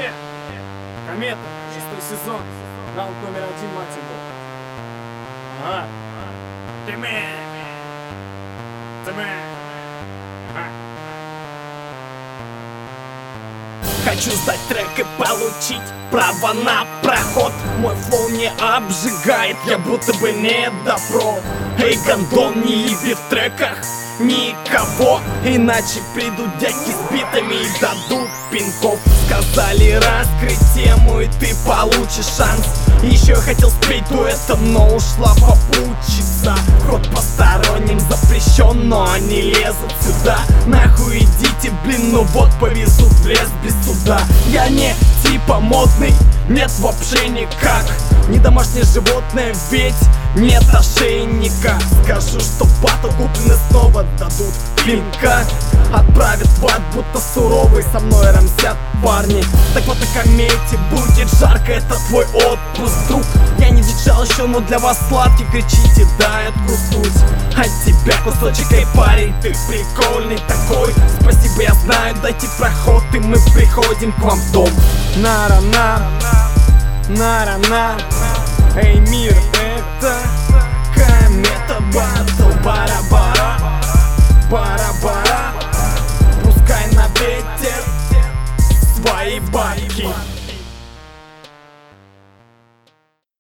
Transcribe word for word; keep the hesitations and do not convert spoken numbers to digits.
Е, Комета, шестой сезон, раунд номер один, мать его. Ага. Тимэ. Тимэ. Ага. Хочу сдать трек и получить право на проход. Мой флоу не обжигает, я будто бы не добро. Эй, гандон, не еби в треках никого, иначе придут дядьки с битами и дадут пинков. Сказали раскрыть тему, и ты получишь шанс. Еще я хотел спеть дуэтом, но ушла попутчица. Ход посторонним запрещен, но они лезут сюда. Нахуй идите, блин, ну вот повезут в лес без суда. Я не типа модный, нет вообще никак. Не домашнее животное, ведь нет ошейника. Скажу, что батл куплены снова дадут пинка. Отправят в ад, будто суровый, со мной рамсят парни. Так вот на комете будет жарко, это твой отпуск, друг. Я не въезжал еще, но для вас сладкий, кричите, дай откуснуть от тебя кусочек, эй, парень, ты прикольный такой. Спасибо, я знаю, дайте проход, и мы приходим к вам в дом. Нара-на, нара-на, эй, мир, это